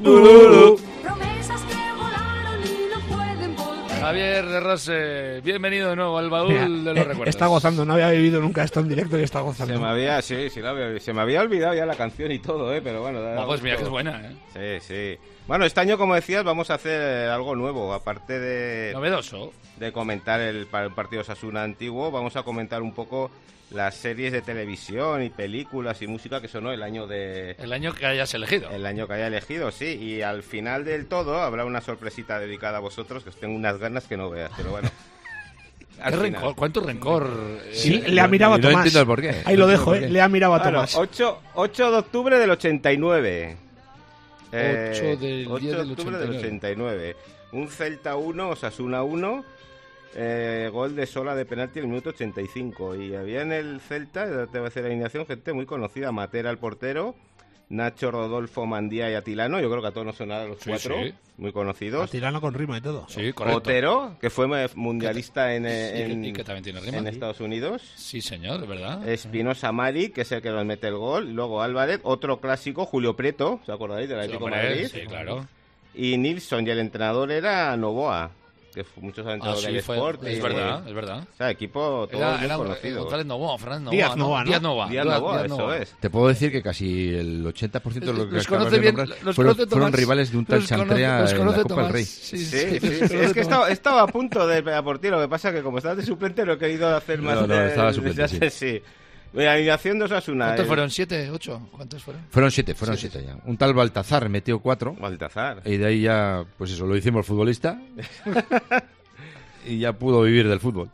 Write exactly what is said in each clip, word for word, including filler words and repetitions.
Javier de Rose, bienvenido de nuevo al baúl Mira, de los recuerdos. Está gozando, no había vivido nunca esto en directo y está gozando. Se me había, sí, sí, se me había olvidado ya la canción y todo, ¿eh? Pero bueno. No, pues mira que es buena, ¿eh? Sí, sí. Bueno, este año, como decías, vamos a hacer algo nuevo, aparte de... Novedoso. De comentar el, el partido Osasuna antiguo, vamos a comentar un poco las series de televisión y películas y música que sonó el año de... El año que hayas elegido. El año que haya elegido, sí. Y al final del todo habrá una sorpresita dedicada a vosotros, que os tengo unas ganas que no veas, pero bueno. ¿Qué rencor? ¿Cuánto rencor? Sí, eh, le ha mirado a Tomás. No entiendo el porqué. Ahí lo dejo, ¿eh? Le ha mirado a claro, Tomás. ocho de octubre del ochenta y nueve. Eh, ocho del ocho de octubre del ochenta y nueve. Un Celta uno, Osasuna uno. Eh, gol de Sola de penalti en el minuto ochenta y cinco. Y había en el Celta, te voy a hacer la alineación, gente muy conocida. Matera, el portero, Nacho, Rodolfo, Mandía y Atilano. Yo creo que a todos nos sonaron los sí, cuatro, sí. Muy conocidos. Atilano con rima y todo. Sí, correcto. Otero, que fue mundialista en, en, y que también tiene rima. en Estados Unidos. Sí, señor, es verdad. Espinosa Mari, que es el que nos mete el gol. Y luego Álvarez, otro clásico, Julio Prieto, ¿os acordáis? Del Atlético de Madrid. Sí, claro. Y Nilsson, y el entrenador era Novoa, que muchos han entrado ah, sí, del fue, Sport. Es y, verdad, es verdad. O sea, equipo todo era, muy era, conocido. González Novoa, Fernando Novoa. Díaz Novoa, ¿no? Díaz Novoa. Díaz Novoa, Díaz Novoa, eso es. Te puedo decir que casi el ochenta por ciento de lo que los acabas de bien, nombrar los fueron, Tomás, fueron rivales de un tal Chantrea en la Copa Tomás. del Rey. Sí, sí, sí, sí, sí. Es que estaba, estaba a punto de pegar por ti, lo que pasa es que como estás de suplente lo he querido hacer más. No, no, de, estaba suplente, sí. sí. La alineación de Osasuna. ¿Cuántos el... fueron? ¿Siete? ¿Ocho? ¿Cuántos fueron? Fueron siete, fueron siete, siete ya. Un tal Baltazar metió cuatro. Baltazar. Y de ahí ya, pues eso, lo hicimos futbolista. Y ya pudo vivir del fútbol.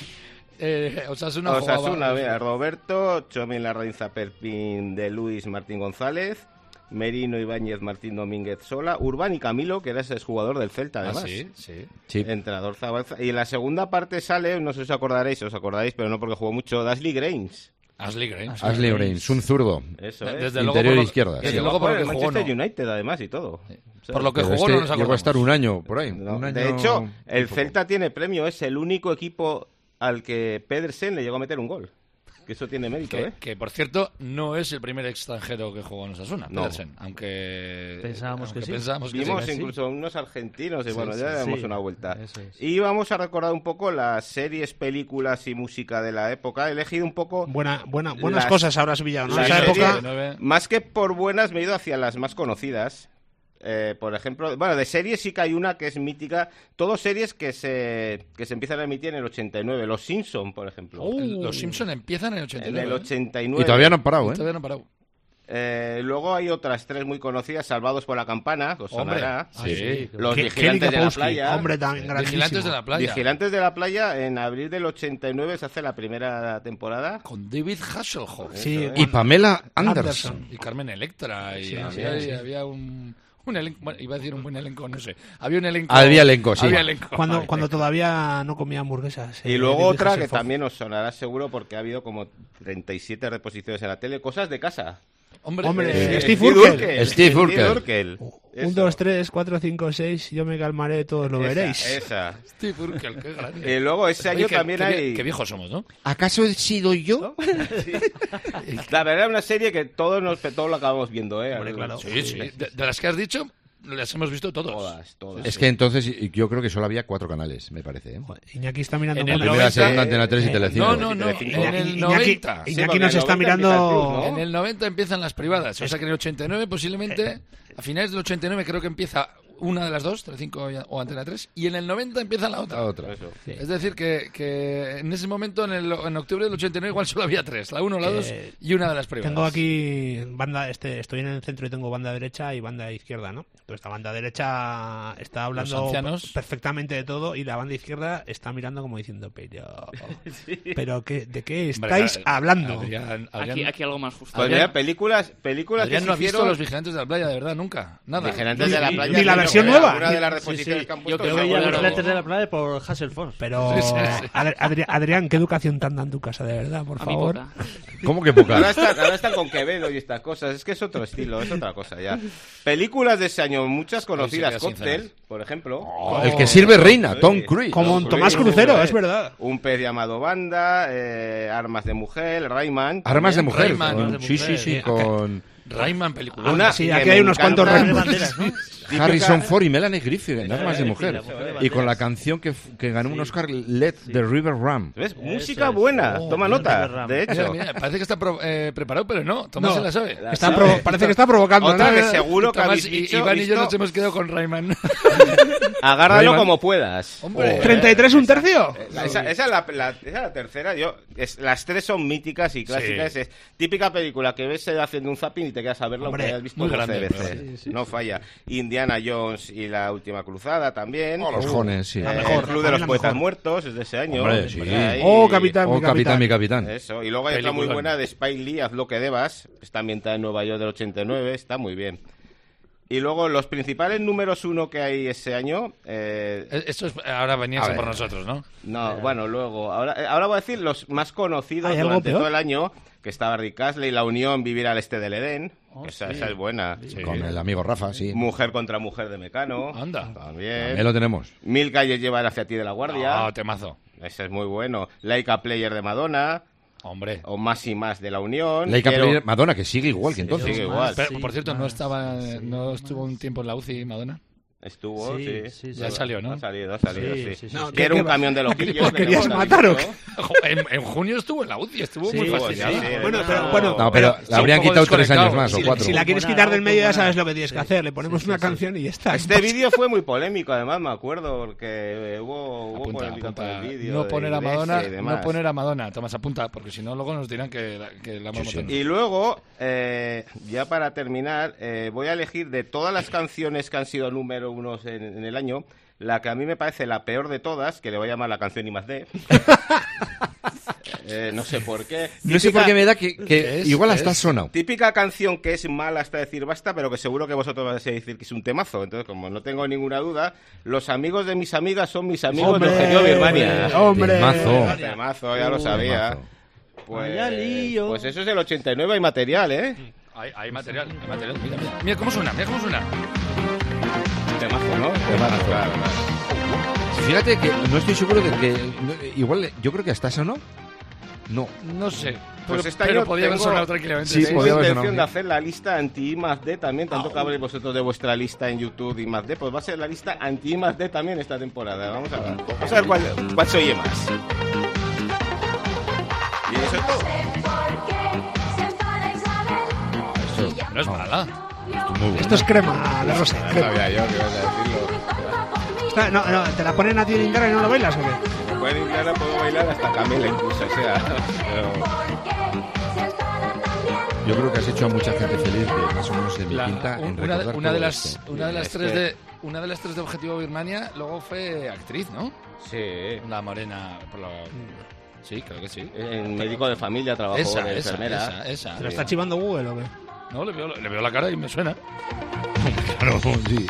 Eh, Osasuna, Osasuna, jugaba... mira, Roberto, Chomin Larrainza, Perpín de Luis, Martín González, Merino, Ibáñez, Martín Domínguez Sola, Urbán y Camilo, que era ese jugador del Celta, además. Ah, sí, sí. sí. Entrenador Zabalza. Y en la segunda parte sale, no sé si os acordaréis, os acordáis, pero no porque jugó mucho, Ashley Grains. Ashley Grains. Ashley Grains, un zurdo. Eso es. es. Desde interior luego, izquierda. Desde sí. luego por el Manchester jugó, no. United, además, y todo. Sí. Por lo que Pero jugó este no nos acordamos. llegó a estar un año por ahí. No, un año de hecho, el poco. Celta tiene premio, es el único equipo al que Pedersen le llegó a meter un gol. Que eso tiene mérito, que, ¿eh? Que, por cierto, no es el primer extranjero que jugó en Osasuna, no. Pedersen, aunque pensábamos aunque que sí. pensábamos que Vimos sí. incluso unos argentinos y sí, bueno, sí, ya sí, damos sí. una vuelta. Eso es. Y vamos a recordar un poco las series, películas y música de la época. He elegido un poco... Buena, buena, buenas las, cosas habrás pillado, ¿no? las Esa series, época... Más que por buenas, me he ido hacia las más conocidas. Eh, por ejemplo, bueno, de series sí que hay una que es mítica. Todos series que se que se empiezan a emitir en el ochenta y nueve. Los Simpson, por ejemplo. Uh, Los Simpson empiezan en el ochenta y nueve. En el ochenta y nueve. Y todavía no han parado, ¿eh? Todavía no han parado. Eh, luego hay otras tres muy conocidas, Salvados por la Campana, os sonará. Sí. Sí. Los Ke- Vigilantes Kelly de la Kapowski, Playa. hombre también grandísimo. Vigilantes de la Playa. Vigilantes de la Playa, en abril del ochenta y nueve se hace la primera temporada. Con David Hasselhoff. Sí, Eso, ¿eh? Y Pamela Anderson. Anderson. Y Carmen Electra. Y Sí, había, sí, sí. había un... Un elenco, bueno, iba a decir un buen elenco, no sé. Había un elenco. Había elenco, sí. Había elenco. Cuando, Había cuando elenco. todavía no comía hamburguesas. Y eh, luego David otra que Hasselhoff. también os sonará seguro porque ha habido como treinta y siete reposiciones en la tele. Cosas de casa. Hombre, Hombre, eh, Steve Urkel. Steve Urkel. Un, dos, tres, cuatro, cinco, seis, yo me calmaré, todos lo Esa, veréis. Esa. Steve Urkel, qué grande. Y luego ese año Oye, qué- también qué, hay... Qué viejos somos, ¿no? ¿Acaso he sido yo? Sí. La verdad es una serie que todos, nos, todos lo acabamos viendo, ¿eh? Hombre, claro. Sí, sí. De, de las que has dicho, las hemos visto todos. Todas, todas. Es que entonces yo creo que solo había cuatro canales, me parece. ¿eh? Iñaki está mirando... En con el la- Primera, noventa, segunda, Antena tres y eh, Telecinco. No, no, no. Telecinco. En el Iñaki, noventa. Sí, Iñaki porque nos en el está noventa mirando... empieza el Plus, ¿no? En el noventa empiezan las privadas. O sea que en el ochenta y nueve posiblemente, a finales del ochenta y nueve creo que empieza una de las dos, Telecinco o Antena tres, y en el noventa empieza la otra. La otra. Eso. Es decir, que, que en ese momento, en, el, en octubre del ochenta y nueve, igual solo había tres. La uno, la dos Eh, y una de las privadas. Tengo aquí banda, este, estoy en el centro y tengo banda derecha y banda izquierda, ¿no? Entonces esta banda derecha está hablando Los ancianos. perfectamente de todo y la banda izquierda está mirando como diciendo, pero, pero ¿qué, ¿de qué Hombre, estáis Ad- hablando? Adrián, Adrián- Aquí, aquí algo más justo. Pues Adrián- mira, películas, películas Adrián que no se ha visto hicieron... Los Vigilantes de la Playa, de verdad, nunca. Nada. Vigilantes Ni- de la ni- Playa. ni la sí, versión no, nueva. Una de las Sí, reposiciones sí. que han Yo puesto. que esa veía buena, los pero- Vigilantes de la Playa por Hasselhoff. Pero, Sí, sí, sí. Adri- Adri- Adrián, ¿qué educación tan da en tu casa, de verdad, por A mi favor? poca. ¿Cómo que poca? Ahora están, ahora están con Quevedo y estas cosas. Es que es otro estilo, es otra cosa ya. Películas de ese año, muchas conocidas. Hoy se queda sin Cóctel, por ejemplo. El que sirve reina, Tom Sí. Cruise. Como Tom un Tomás Cruise, Crucero, eh. es verdad. Un pez llamado Banda, eh, Armas de Mujer, Rayman. Armas de también. mujer. Rayman, con- Armas de sí, sí, mujer. sí, Eh, con... Rayman, película. Una Sí, que aquí me hay unos encanta. cuantos de Rayman. banderas, ¿no? Típica- Harrison Ford y Melanie Griffith en Armas de Sí, Mujer. la mujer de Y banderas. con la canción que, f- que ganó un Oscar, Let the River Run. ¿Ves? Eso Música es. buena, Oh, toma bien, nota. River Ram. De Mira, hecho, mira, parece que está pro- eh, preparado, pero no. Tomás No. se la sabe. La Está sabe. provo- parece que está provocando, Otra ¿no? que seguro que Tomás habéis y dicho, Iván y yo visto, nos hemos quedado con Rayman. agárralo Rayman. como puedas. Hombre. ¿treinta y tres un tercio? Esa, esa- esa es la, la- esa es la tercera. Yo, es, las tres son míticas y clásicas. Sí. Es típica película que ves eh, haciendo un zapping y te quedas a verla Hombre, aunque hayas visto muy doce grande, veces. sí, sí. No falla. Indiana Jones y la última cruzada también. Oh, los jones, sí. Eh, La mejor, el Club para de mí los la Poetas mejor. Muertos es de ese año. Hombre, sí. Pues ahí- Oh, capitán, Oh, mi capitán, mi capitán. Eso. Y luego hay otra muy Peliculón. buena de Spike Lee, Haz lo que debas. Está ambientada en Nueva York del ochenta y nueve. Está muy bien. Y luego los principales números uno que hay ese año. eh, Eh, Esto es, ahora venías A a ver. por nosotros, ¿no? No, bueno, luego. Ahora, eh, ahora voy a decir los más conocidos ¿Hay algo durante peor? todo el año, que estaba Rick Astley, La Unión, Vivir al Este del Edén. Oh, que esa, sí. esa es buena. Sí. Con el amigo Rafa, sí. Mujer contra Mujer de Mecano. Anda. También. También lo tenemos. Mil calles llevan hacia ti de La Guardia. No, temazo. Ese es muy bueno. Laika Player de Madonna. Hombre. O Más y Más de La Unión. Laika Quiero- Player, Madonna, que sigue igual que entonces. sigue igual. Pero, Sí, por cierto, no más, estaba, sí, no estuvo más. un tiempo en la U C I, Madonna. Estuvo, sí. Sí, sí, sí. Ya salió, ¿no? Ha salido, ha salido, Sí, sí. sí, sí, No, sí. Quiero ¿Qué- un qué- camión de loquillos. ¿Os que querías no lo matar o habéis qué? visto. Jo, En, en junio estuvo en la U C I, estuvo Sí, muy pues fastidiada. ya, sí. Bueno, pero, No, bueno, No, pero Sí, le habrían un poco quitado tres años desconectado. más o si, cuatro. si la quieres Buena, quitar del medio ya buena. sabes lo que tienes que Sí, hacer. Le ponemos sí, una sí, canción y ya está. Este vídeo fue muy polémico, además, me acuerdo, porque eh, hubo, hubo Apunta, polémica apunta. por el vídeo. No de poner a Iglesia Madonna, y demás. no poner a Madonna. Tomás, apunta, porque si no luego nos dirán que la, que la hemos Sí, sí. matado. Y luego, eh, ya para terminar, eh, voy a elegir de todas las canciones que han sido número unos en, en el año, la que a mí me parece la peor de todas, que le voy a llamar la canción I más D. Eh, no sé por qué. No sé Típica- por qué me da que, que ¿Qué es? igual ¿Qué hasta es? sonado. Típica canción que es mala hasta decir basta, pero que seguro que vosotros vais a decir que es un temazo. Entonces, como no tengo ninguna duda, los amigos de mis amigas son mis amigos ¡Hombre! de Eugenio Birmania. ¡Hombre! Temazo. Temazo, ya lo sabía. Temazo. Pues, Vaya lío. pues eso es del ochenta y nueve, hay material, ¿eh? Hay, hay material, hay material. Mira, mira. Mira cómo suena, mira cómo suena. Temazo, ¿no? Temazo. Claro, claro. Fíjate que no estoy seguro de que. no, igual, yo creo que hasta sonó. No. No sé. Pues pero, este pero año podía haber tengo- sonado tranquilamente. Sí, Tengo podía haber intención sonado. de hacer la lista anti I más D también, tanto que habléis vosotros de vuestra lista en YouTube I más D, pues va a ser la lista anti I más D también esta temporada. Vamos a ver, vamos a ver cuál, cuál se oye más. Y eso es todo. Eso, No es mala. esto es muy bueno. Esto es crema de rosa. No crema. sabía yo que ibas a decirlo. Está- no, no, ¿te la ponen a ti en Indara y no lo bailas o qué? Me pueden indicar, puedo bailar hasta Camela incluso, o sea. Pero... Yo creo que has hecho a mucha gente feliz de más o menos de mi La- pinta en una, de, recordar una de todo las esto. una de las Es tres que- de una de las tres de Objetivo Birmania luego fue actriz, ¿no? Sí. La morena por lo... Sí, creo que sí. En médico de familia trabajó Esa, de esa, enfermera. esa, esa. ¿Te lo está chivando Google o qué? No, le veo, le veo la cara y me suena. Claro, sí.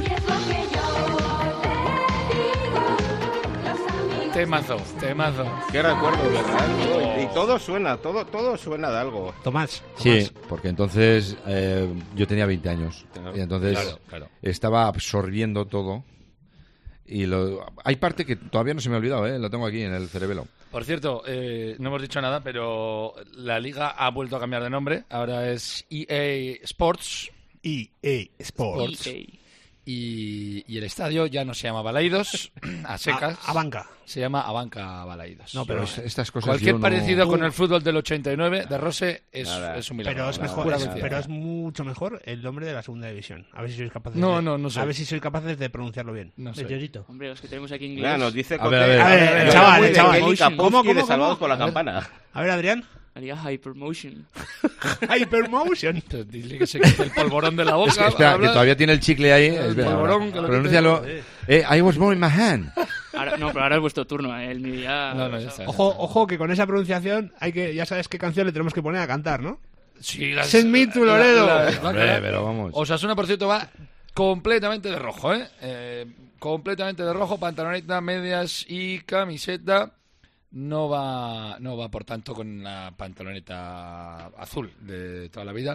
Temazo, temazo. Qué recuerdo, ¿verdad? Y todo suena, todo, todo suena de algo. Tomás. Sí, porque entonces eh, yo tenía veinte años. Claro. Y entonces Claro, claro. estaba absorbiendo todo. Y lo, hay parte que todavía no se me ha olvidado, ¿eh? Lo tengo aquí en el cerebelo. Por cierto, eh, no hemos dicho nada, pero la liga ha vuelto a cambiar de nombre. Ahora es E A Sports E A Sports. E y, y el estadio ya no se llama Balaidos, a secas. A, a banca. Se llama Abanca Balaidos. No, Pero pero, es- estas cosas Cualquier yo no- parecido con Tú- el fútbol del ochenta y nueve de Rose es, Nada. es un milagro. pero es Una mejor, pura es- coincidencia. pero es mucho mejor el nombre de la segunda división. A ver si sois capaces. No, de, no, no sé. A ver si sois capaces de pronunciarlo bien. No sé. Bellerito. Hombre, los que tenemos aquí en inglés. Mira, nos dice A ver, a ver. Cote- A ver, a ver, Yo chaval, muy de chaval. Kelly Kapowski ¿Cómo, cómo, de Salvados cómo? por la A ver. Campana. A ver, Adrián. Haría Hypermotion. Hypermotion. Pero dile que se quite el polvorón de la boca. Es que, espera, habla. que todavía tiene el chicle ahí. El Espera, polvorón, ahora. que lo Pronúncialo. quite. Eh, I was born in my hand. Ahora, no, pero ahora es vuestro turno. ¿eh? El mío ya... No, no, ya está. Ojo, ojo, que con esa pronunciación hay que, ya sabes qué canción le tenemos que poner a cantar, ¿no? Sí, las- Send me to Loredo. la- la- la- Hombre, pero vamos. Osasuna, por cierto, va completamente de rojo, ¿eh? Eh, completamente de rojo, pantaloneta, medias y camiseta. No va, no va, por tanto, con la pantaloneta azul de toda la vida.